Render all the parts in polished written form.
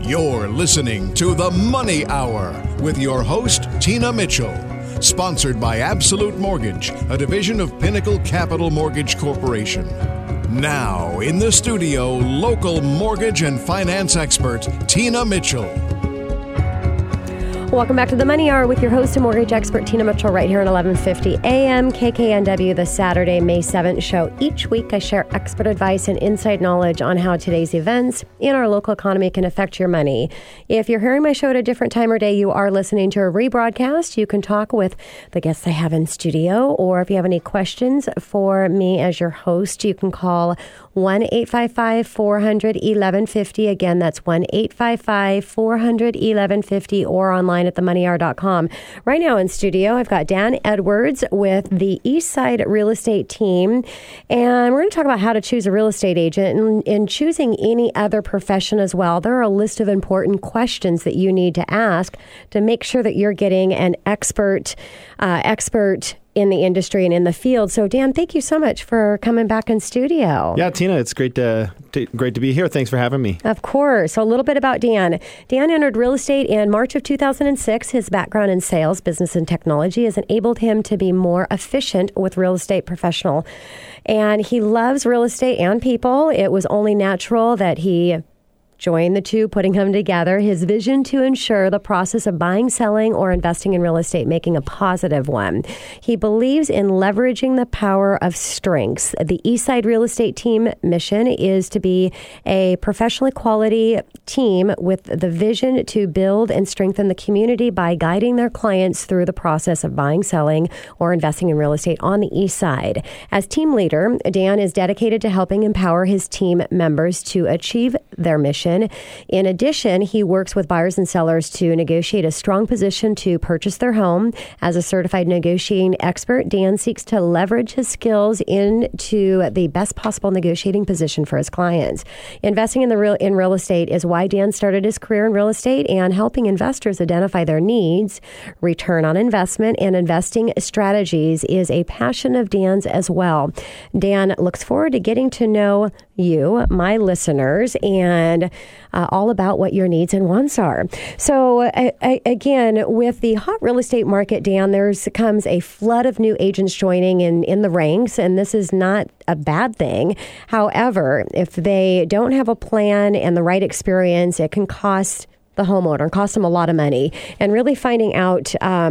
You're listening to The Money Hour with your host, Tina Mitchell. Sponsored by Absolute Mortgage, a division of Pinnacle Capital Mortgage Corporation. Now, in the studio, local mortgage and finance expert, Tina Mitchell. Welcome back to the Money Hour with your host and mortgage expert, Tina Mitchell, right here at 1150 AM KKNW, the Saturday, May 7th show. Each week, I share expert advice and inside knowledge on how today's events in our local economy can affect your money. If you're hearing my show at a different time or day, you are listening to a rebroadcast. You can talk with the guests I have in studio, or if you have any questions for me as your host, you can call 1-855-400-1150. Again, that's 1-855-400-1150 or online at themoneyhour.com. Right now in studio, I've got Dan Edwards with the Eastside Real Estate Team, and we're going to talk about how to choose a real estate agent and in choosing any other profession as well. There are a list of important questions that you need to ask to make sure that you're getting an expert in the industry and in the field. So, Dan, thank you so much for coming back in studio. Yeah, Tina, it's great to be here. Thanks for having me. Of course. So a little bit about Dan. Dan entered real estate in March of 2006. His background in sales, business, and technology has enabled him to be more efficient with real estate professional. And he loves real estate and people. It was only natural that he join the two, putting them together. His vision to ensure the process of buying, selling, or investing in real estate, making a positive one. He believes in leveraging the power of strengths. The Eastside Real Estate Team mission is to be a professionally quality team with the vision to build and strengthen the community by guiding their clients through the process of buying, selling, or investing in real estate on the East Side. As team leader, Dan is dedicated to helping empower his team members to achieve their mission. In addition, he works with buyers and sellers to negotiate a strong position to purchase their home. As a certified negotiating expert, Dan seeks to leverage his skills into the best possible negotiating position for his clients. Investing in real estate is why Dan started his career in real estate, and helping investors identify their needs, return on investment, and investing strategies is a passion of Dan's as well. Dan looks forward to getting to know you, my listeners, and all about what your needs and wants are. So again, with the hot real estate market, Dan, there comes a flood of new agents joining in the ranks, and this is not a bad thing. However, if they don't have a plan and the right experience, it can cost the homeowner, cost them a lot of money. And really finding out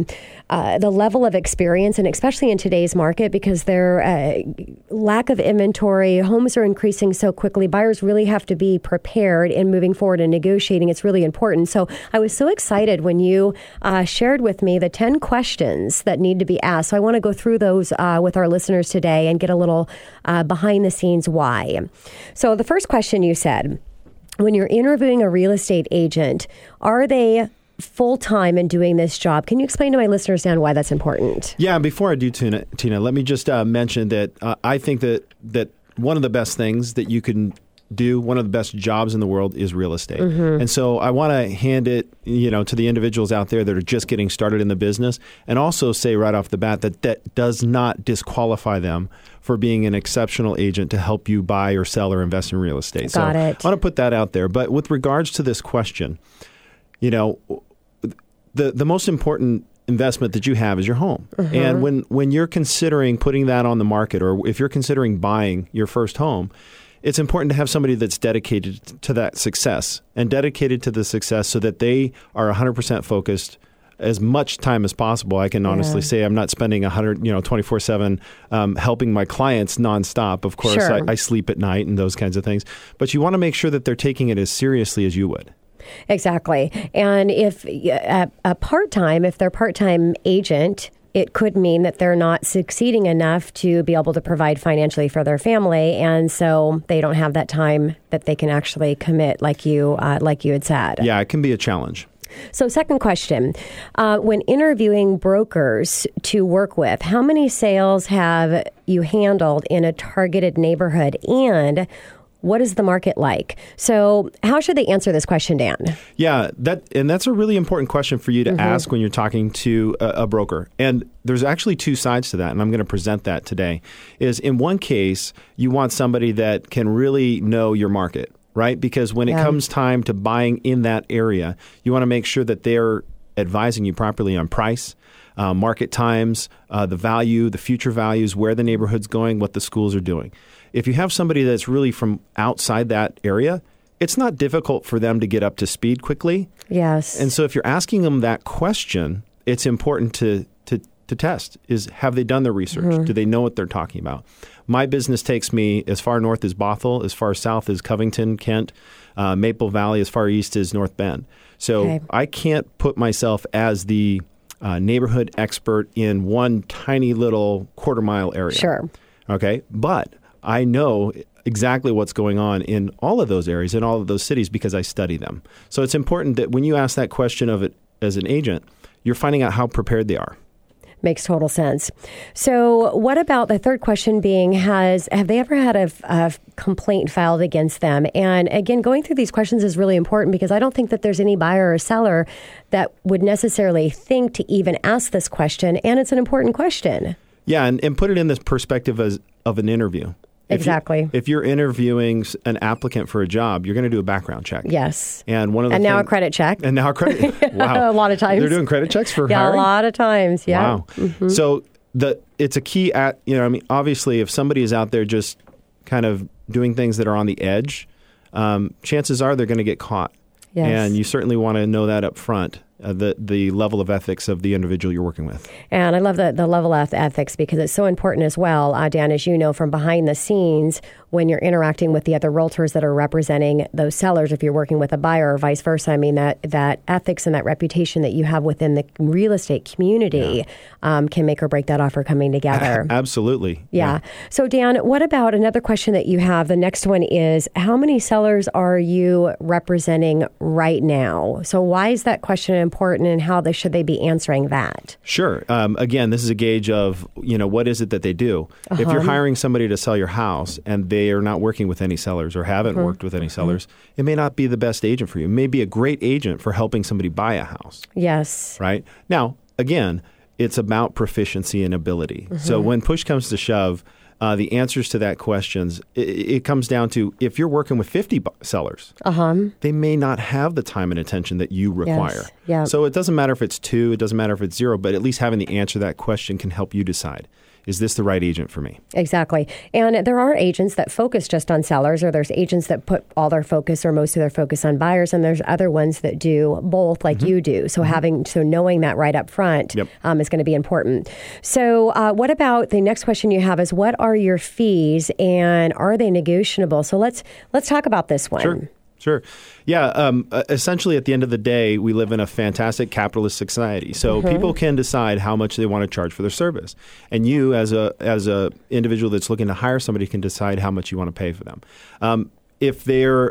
the level of experience, and especially in today's market, because their lack of inventory, homes are increasing so quickly, buyers really have to be prepared in moving forward and negotiating. It's really important. So I was so excited when you shared with me the 10 questions that need to be asked. So I want to go through those with our listeners today and get a little behind the scenes why. So the first question you said, when you're interviewing a real estate agent, are they full-time in doing this job? Can you explain to my listeners, Dan, why that's important? Yeah, before I do, Tina, let me just mention that I think that one of the best things that you can do, one of the best jobs in the world is real estate. Mm-hmm. And so I want to hand it, to the individuals out there that are just getting started in the business, and also say right off the bat that does not disqualify them for being an exceptional agent to help you buy or sell or invest in real estate. Got it. I want to put that out there. But with regards to this question, the most important investment that you have is your home. Mm-hmm. And when you're considering putting that on the market, or if you're considering buying your first home, it's important to have somebody that's dedicated to that success and dedicated to the success so that they are 100% focused as much time as possible. I can honestly say I'm not spending 24/7 helping my clients nonstop. Of course, sure. I sleep at night and those kinds of things. But you want to make sure that they're taking it as seriously as you would. Exactly. And if they're part-time agent, it could mean that they're not succeeding enough to be able to provide financially for their family, and so they don't have that time that they can actually commit, like you had said. Yeah, it can be a challenge. So second question, when interviewing brokers to work with, how many sales have you handled in a targeted neighborhood, and what is the market like? So how should they answer this question, Dan? Yeah, that's a really important question for you to ask when you're talking to a broker. And there's actually two sides to that, and I'm going to present that today. Is in one case, you want somebody that can really know your market, right? Because when it comes time to buying in that area, you want to make sure that they're advising you properly on price, market times, the value, the future values, where the neighborhood's going, what the schools are doing. If you have somebody that's really from outside that area, it's not difficult for them to get up to speed quickly. Yes. And so if you're asking them that question, it's important to test is, have they done their research? Do they know what they're talking about? My business takes me as far north as Bothell, as far south as Covington, Kent, Maple Valley, as far east as North Bend. So I can't put myself as the neighborhood expert in one tiny little quarter-mile area. Sure. Okay. But I know exactly what's going on in all of those areas, in all of those cities, because I study them. So it's important that when you ask that question of it as an agent, you're finding out how prepared they are. Makes total sense. So what about the third question being, have they ever had a complaint filed against them? And again, going through these questions is really important because I don't think that there's any buyer or seller that would necessarily think to even ask this question. And it's an important question. Yeah, and put it in this perspective of an interview. Exactly. If you're interviewing an applicant for a job, you're going to do a background check. Yes. And now a credit check. And now a credit. Wow. A lot of times. They're doing credit checks for hiring? Yeah, a lot of times. Yeah. Wow. Mm-hmm. So it's a key obviously if somebody is out there just kind of doing things that are on the edge, chances are they're going to get caught. Yes. And you certainly want to know that up front. The level of ethics of the individual you're working with. And I love the level of ethics because it's so important as well, Dan, as you know, from behind the scenes when you're interacting with the other realtors that are representing those sellers, if you're working with a buyer or vice versa. I mean, that ethics and that reputation that you have within the real estate community can make or break that offer coming together. Absolutely. Yeah. So, Dan, what about another question that you have? The next one is, how many sellers are you representing right now? So why is that question important and how should they be answering that? Sure. Again, this is a gauge of, what is it that they do? If you're hiring somebody to sell your house and they are not working with any sellers or haven't worked with any sellers, it may not be the best agent for you. It may be a great agent for helping somebody buy a house. Yes. Right? Now, again, it's about proficiency and ability. So when push comes to shove, the answers to that questions, it comes down to if you're working with 50 sellers, they may not have the time and attention that you require. Yes. Yeah. So it doesn't matter if it's 2, it doesn't matter if it's 0, but at least having the answer to that question can help you decide. Is this the right agent for me? Exactly. And there are agents that focus just on sellers, or there's agents that put all their focus or most of their focus on buyers, and there's other ones that do both like you do. So knowing that right up front is going to be important. So what about the next question you have is, what are your fees and are they negotiable? So let's talk about this one. Sure. Yeah. Essentially, at the end of the day, we live in a fantastic capitalist society. So people can decide how much they want to charge for their service, and you, as a individual that's looking to hire somebody, can decide how much you want to pay for them. If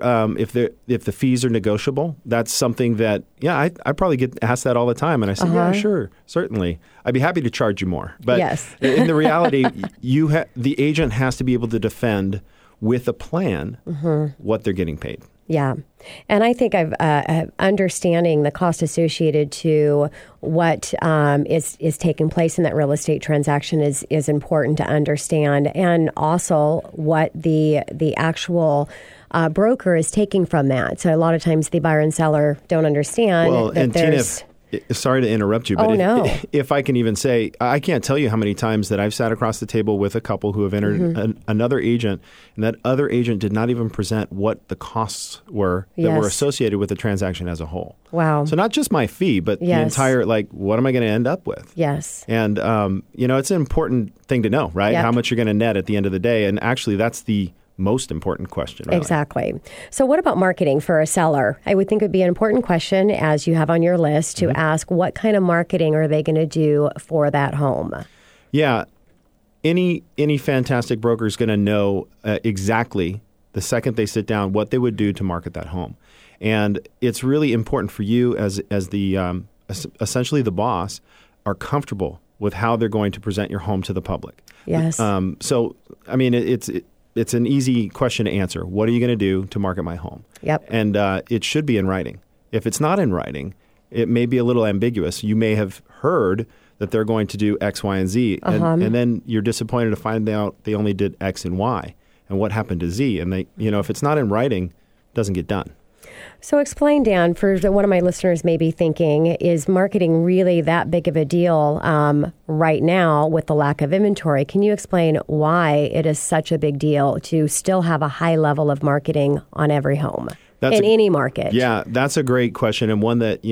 the fees are negotiable, that's something that I probably get asked that all the time, and I say, yeah, sure, certainly, I'd be happy to charge you more. But in the reality, the agent has to be able to defend with a plan what they're getting paid. Yeah. And I think understanding the cost associated to what is taking place in that real estate transaction is important to understand, and also what the actual broker is taking from that. So a lot of times the buyer and seller don't understand that there's... Sorry to interrupt you, but if I can even say, I can't tell you how many times that I've sat across the table with a couple who have entered another agent, and that other agent did not even present what the costs were that were associated with the transaction as a whole. Wow. So not just my fee, but the entire, what am I going to end up with? Yes. And, it's an important thing to know, right? Yep. How much you're going to net at the end of the day. And actually, that's the most important question. Really. Exactly. So what about marketing for a seller? I would think it would be an important question, as you have on your list, to ask what kind of marketing are they going to do for that home? Yeah. Any fantastic broker is going to know exactly the second they sit down what they would do to market that home. And it's really important for you as the essentially the boss are comfortable with how they're going to present your home to the public. Yes. So, I mean, it's an easy question to answer. What are you going to do to market my home? Yep. And it should be in writing. If it's not in writing, it may be a little ambiguous. You may have heard that they're going to do X, Y, and Z, and then you're disappointed to find out they only did X and Y. And what happened to Z? And if it's not in writing, doesn't get done. So explain, Dan, for one of my listeners may be thinking, is marketing really that big of a deal right now with the lack of inventory? Can you explain why it is such a big deal to still have a high level of marketing on every home in any market? Yeah, that's a great question, and one that,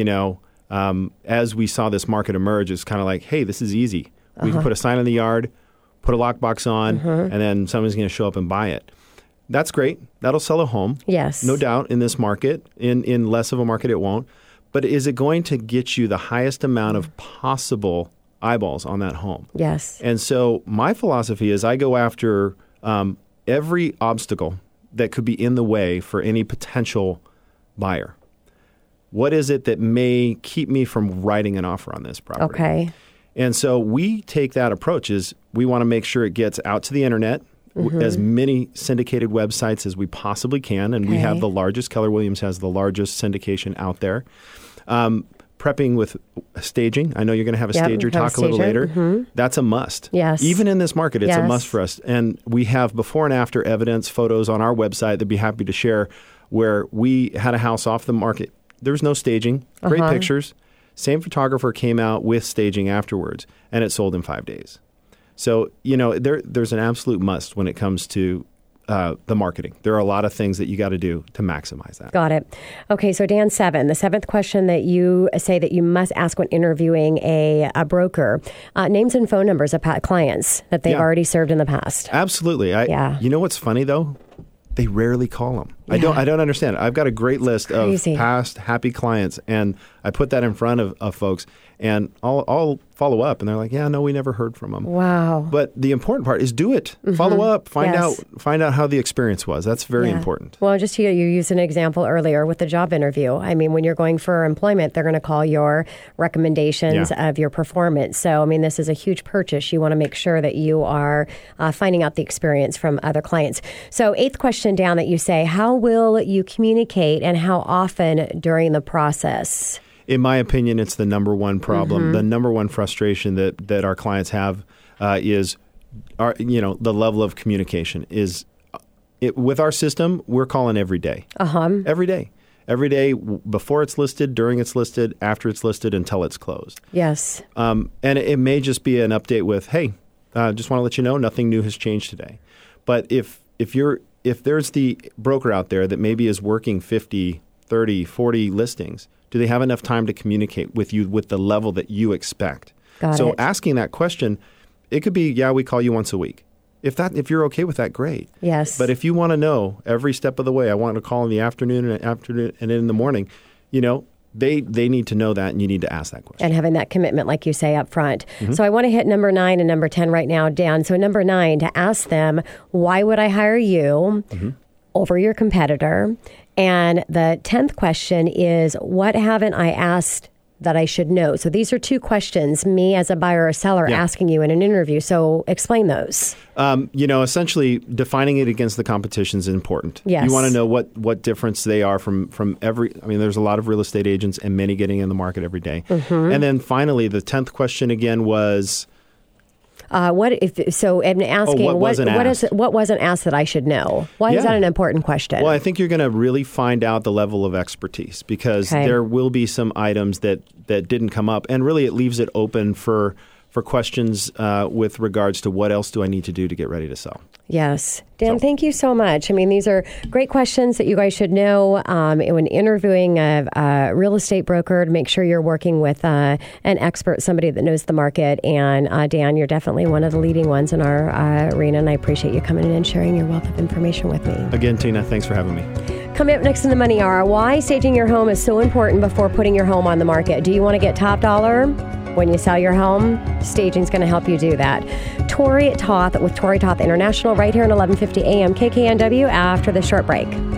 as we saw this market emerge, it's kind of like, hey, this is easy. We can put a sign in the yard, put a lockbox on, and then somebody's going to show up and buy it. That's great. That'll sell a home. Yes. No doubt in this market. In less of a market, it won't. But is it going to get you the highest amount of possible eyeballs on that home? Yes. And so my philosophy is I go after every obstacle that could be in the way for any potential buyer. What is it that may keep me from writing an offer on this property? Okay. And so we take that approach is we want to make sure it gets out to the internet, as many syndicated websites as we possibly can. And we have the largest. Keller Williams has the largest syndication out there. Prepping with staging. I know you're going to have a stager talk a little later. That's a must. Yes. Even in this market, it's a must for us. And we have before and after evidence, photos on our website that be happy to share where we had a house off the market. There was no staging. Great pictures. Same photographer came out with staging afterwards, and it sold in 5 days. So, there's an absolute must when it comes to the marketing. There are a lot of things that you got to do to maximize that. Got it. Okay, so Dan, the seventh question that you say that you must ask when interviewing a broker, names and phone numbers of clients that they've already served in the past. Absolutely. You know what's funny, though? They rarely call them. Yeah. I don't understand. I've got a great list of past happy clients, and I put that in front of folks, and I'll follow up, and they're like, "Yeah, no, we never heard from them." Wow! But the important part is do it. Follow up. Find out how the experience was. That's very important. Well, just you used an example earlier with the job interview. I mean, when you're going for employment, they're going to call your recommendations of your performance. So, I mean, this is a huge purchase. You want to make sure that you are finding out the experience from other clients. So, eighth question down that you say, how will you communicate and how often during the process? In my opinion, it's the number one problem. The number one frustration that our clients have is the level of communication. With our system, we're calling every day. Every day. Every day before it's listed, during it's listed, after it's listed, until it's closed. Yes. And it may just be an update with, hey, just want to let you know nothing new has changed today. But if there's the broker out there that maybe is working 50, 30, 40 listings, do they have enough time to communicate with you with the level that you expect? So asking that question, it could be, we call you once a week. If you're okay with that, great. Yes. But if you want to know every step of the way, I want to call in the afternoon and in the morning, they need to know that, and you need to ask that question. And having that commitment, like you say, up front. So I want to hit number 9 and number 10 right now, Dan. So number 9, to ask them, why would I hire you over your competitor? And the 10th question is, what haven't I asked that I should know? So these are 2 questions, me as a buyer or seller asking you in an interview. So explain those. Essentially defining it against the competition is important. Yes. You want to know what difference they are from every, there's a lot of real estate agents and many getting in the market every day. And then finally, the 10th question again was, I'm asking what wasn't asked that I should know? Why is that an important question? Well, I think you're going to really find out the level of expertise because there will be some items that didn't come up, and really it leaves it open for questions with regards to what else do I need to do to get ready to sell. Yes. Dan, thank you so much. I mean, these are great questions that you guys should know when interviewing a real estate broker, to make sure you're working with an expert, somebody that knows the market. And Dan, you're definitely one of the leading ones in our arena, and I appreciate you coming in and sharing your wealth of information with me. Again, Tina, thanks for having me. Coming up next in the Money Hour, why staging your home is so important before putting your home on the market. Do you want to get top dollar when you sell your home? Staging is going to help you do that. Tori Toth with Tori Toth International right here on 1150 AM KKNW after the short break.